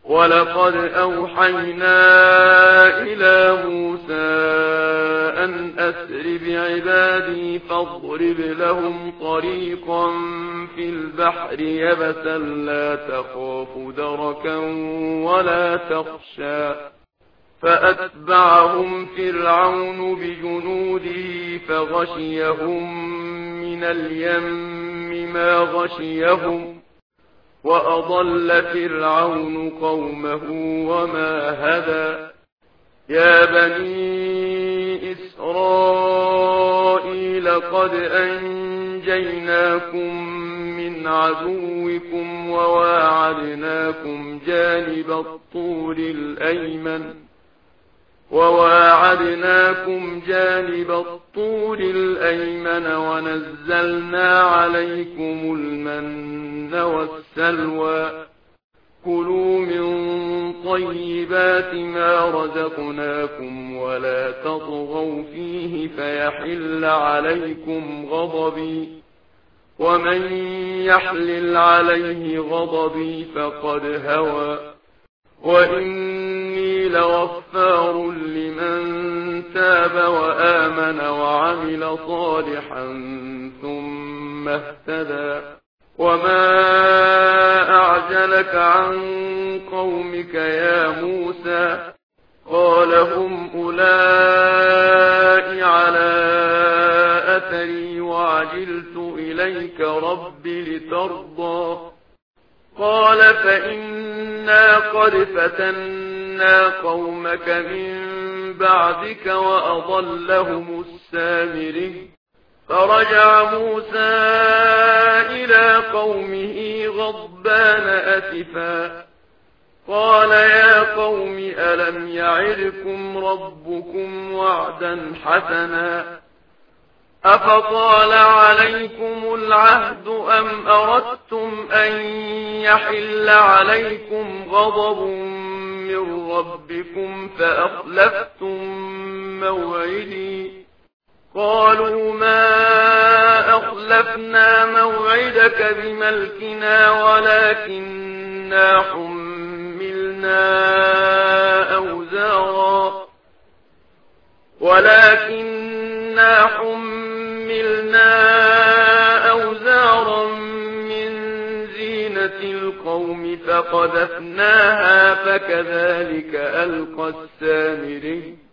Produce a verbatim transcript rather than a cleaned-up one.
ولقد أوحينا إلى موسى أن أسر بعبادي فاضرب لهم طريقا في البحر يبسا لا تخاف دركا ولا تخشى فأتبعهم فرعون بجنوده فغشيهم من اليم ما غشيهم وأضل فرعون قومه وما هدى يا بني إسرائيل قد أنجيناكم من عدوكم وواعدناكم جانب الطور الأيمن وواعدناكم جانب الطور الأيمن ونزلنا عليكم المن والسلوى كلوا من طيبات ما رزقناكم ولا تطغوا فيه فيحل عليكم غضبي ومن يحلل عليه غضبي فقد هوى وإني لغفار لمن تاب وآمن وعمل صالحا ثم اهتدى وما أعجلك عن قومك يا موسى قال هم أولئك على أثري وعجلت إليك رب لترضى قال فإنا قد فتنا قومك من بعدك وأضلهم السامري فرجع موسى إلى قومه غضبان أسفا قال يا قوم ألم يعدكم ربكم وعدا حسنا أفطال عليكم العهد أم أردتم أن يحل عليكم غضب من ربكم فأخلفتم موعدي قالوا ما أخلفنا موعدك بملكنا ولكننا حملنا أوزارا ولكننا حملنا أوزارا من زينة القوم فقذفناها فكذلك ألقى السامري